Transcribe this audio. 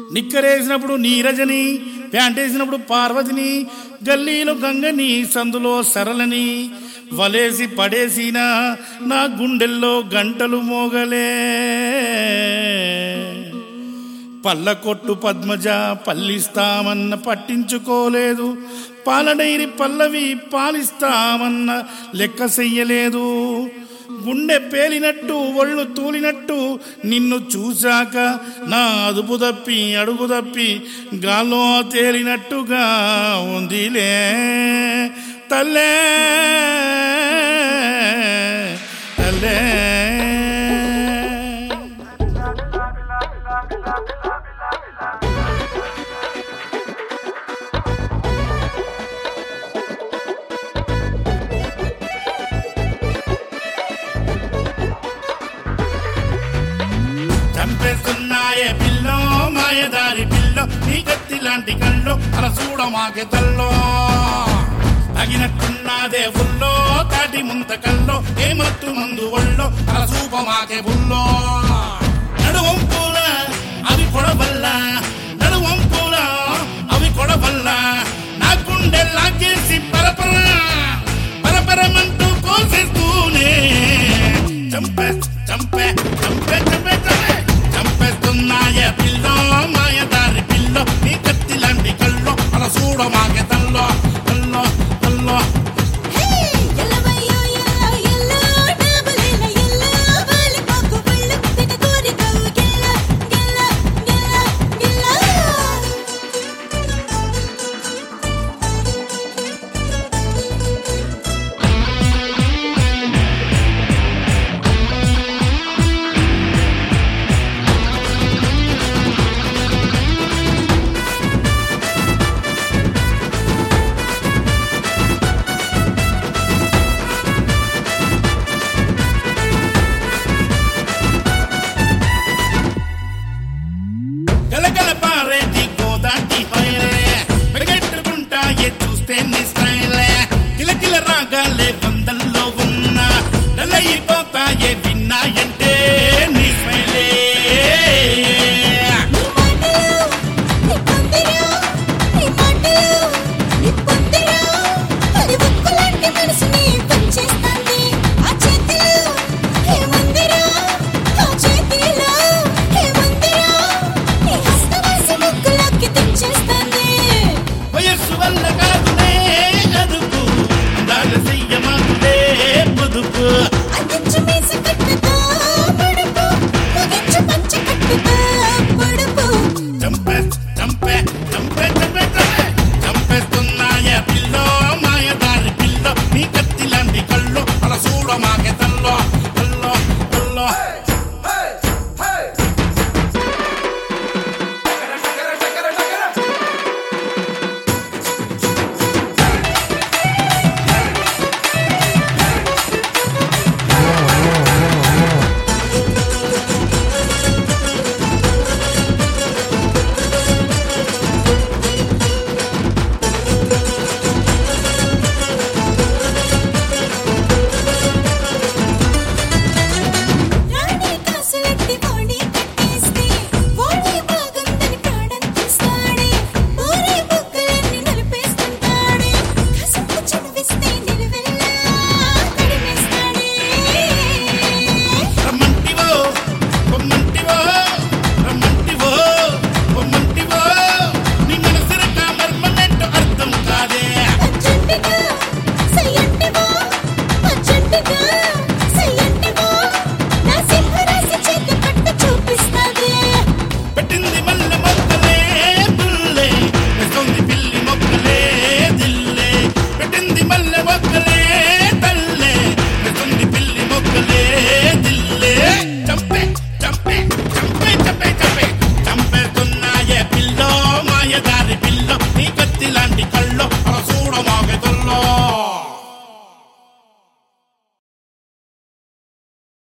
నిక్కరేసినప్పుడు నీరజని, ప్యాంటేసినప్పుడు పార్వతిని, గల్లీలో గంగని, సందులో సరళని, వలేసి పడేసిన నా గుండెల్లో గంటలు మోగలే. పల్లకొట్టు పద్మజ పల్లిస్తామన్న పట్టించుకోలేదు, పాలడైరి పల్లవి పాలిస్తామన్న లెక్క చెయ్యలేదు. గుండె పేలినట్టు ఒళ్ళు తూలినట్టు నిన్ను చూశాక నా అదుపు తప్పి అడుగు తప్పి గాల్లో తేలినట్టుగా ఉందిలే తల్లే తల్లే. చంపేస్తున్నాయే పిల్లో మాయదారి పిల్లో, నీ కత్తి లాంటి కళ్ళు అలా చూడ మాకే తల్లో. తగినట్టున్నదే ఫుల్లో తాటి ముంత కల్లో, ఏమత్తు మందు ఒళ్ళో అలా చూప మాకే బుల్లో. నడువంపుల అవి కొడవల్ల, నడువంపుల అవి కొడవల్ల, నా గుండె లాగేసి పరపర పరపరమంటూ కోసేస్తూనే చంపే చంపే చంపే చంపే చంపే చంపేస్తున్నాయే పిల్లో మాయదారి పిల్లో, నీ కత్తి లాంటి కల్లో అలా చూడ మాకే తల్లో తల్లో తల్లో. వందల్లో ఉన్నా నల్లయిపోతాయే విన్నాయంటే నీ స్మైలే. వయస్సు వల్ల కాదులే అదుపు, అందాల చెయ్యమాకులే పొదుపు. చంపే చంపే చంపే చంపే చంపేస్తున్నాయే పిల్లో మాయదారి పిల్లో, నీ కత్తి లాంటి కళ్ళు అలా చూడ మాకే తల్లో తల్లో తల్లో. మల్ల